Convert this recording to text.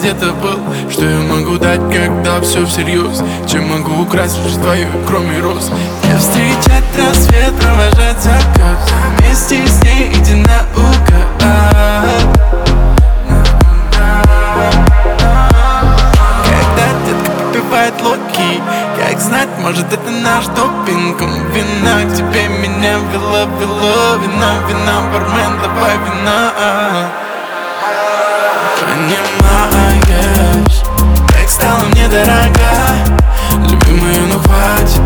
где-то был. Что я могу дать, когда все всерьез? Чем могу украсть лишь твою, кроме роз? Не встречать рассвет, провожать закат, вместе с ней иди наугад. Когда детка попивает локи, как знать, может это наш допинг. Вина к тебе меня вело. Вина, бармен, давай вина. Понимаешь, как стала мне дорога, любимая, ну хватит.